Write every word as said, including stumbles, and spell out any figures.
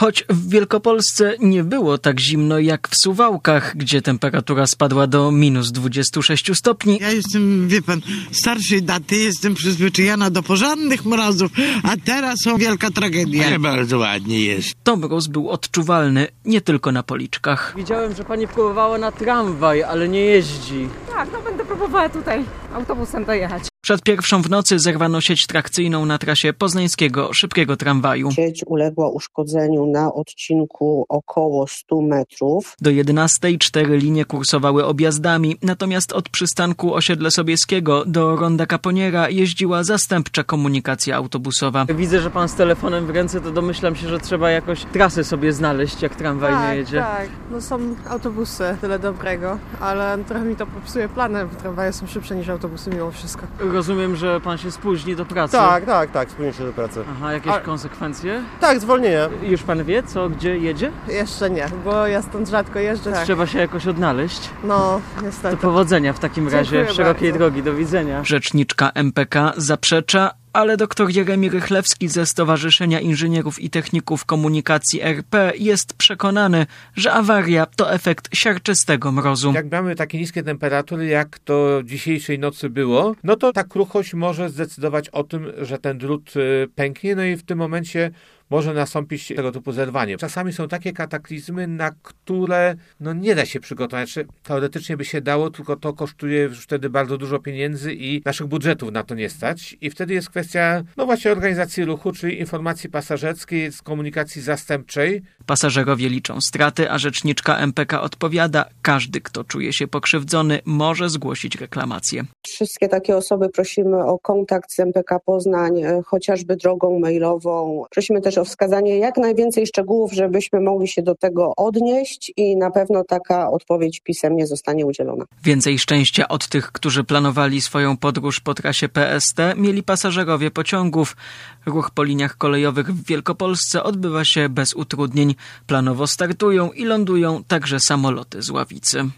Choć w Wielkopolsce nie było tak zimno jak w Suwałkach, gdzie temperatura spadła do minus dwudziestu sześciu stopni. Ja jestem, wie pan, starszej daty, jestem przyzwyczajona do porządnych mrozów, a teraz są wielka tragedia. Ale bardzo ładnie jest. To mróz był odczuwalny nie tylko na policzkach. Widziałem, że pani próbowała na tramwaj, ale nie jeździ. Tak, no będę próbowała tutaj autobusem dojechać. Przed pierwszą w nocy zerwano sieć trakcyjną na trasie poznańskiego szybkiego tramwaju. Sieć uległa uszkodzeniu na odcinku około stu metrów. Do jedenastej cztery linie kursowały objazdami, natomiast od przystanku Osiedle Sobieskiego do Ronda Kaponiera jeździła zastępcza komunikacja autobusowa. Widzę, że pan z telefonem w ręce, to domyślam się, że trzeba jakoś trasę sobie znaleźć, jak tramwaj tak, nie jedzie. Tak, no są autobusy, tyle dobrego, ale trochę mi to popsuje plany, bo tramwaje są szybsze niż autobusy mimo wszystko. Rozumiem, że pan się spóźni do pracy. Tak, tak, tak, spóźnię się do pracy. Aha, jakieś A... konsekwencje? Tak, zwolnienie. Już pan wie, co, gdzie jedzie? Jeszcze nie, bo ja stąd rzadko jeżdżę. Tak. Trzeba się jakoś odnaleźć. No, niestety. To powodzenia w takim razie, Dziękuję szerokiej bardzo. drogi, do widzenia. Rzeczniczka M P K zaprzecza, ale doktor Jeremi Rychlewski ze Stowarzyszenia Inżynierów i Techników Komunikacji R P jest przekonany, że awaria to efekt siarczystego mrozu. Jak mamy takie niskie temperatury, jak to dzisiejszej nocy było, no to ta kruchość może zdecydować o tym, że ten drut pęknie, no i w tym momencie może nastąpić tego typu zerwanie. Czasami są takie kataklizmy, na które no nie da się przygotować. Znaczy, teoretycznie by się dało, tylko to kosztuje już wtedy bardzo dużo pieniędzy i naszych budżetów na to nie stać. I wtedy jest kwestia, no właśnie, organizacji ruchu, czyli informacji pasażerskiej, z komunikacji zastępczej. Pasażerowie liczą straty, a rzeczniczka M P K odpowiada, każdy, kto czuje się pokrzywdzony, może zgłosić reklamację. Wszystkie takie osoby prosimy o kontakt z M P K Poznań, chociażby drogą mailową. Prosimy też o wskazanie jak najwięcej szczegółów, żebyśmy mogli się do tego odnieść i na pewno taka odpowiedź pisemnie zostanie udzielona. Więcej szczęścia od tych, którzy planowali swoją podróż po trasie P S T, mieli pasażerowie pociągów. Ruch po liniach kolejowych w Wielkopolsce odbywa się bez utrudnień. Planowo startują i lądują także samoloty z Ławicy.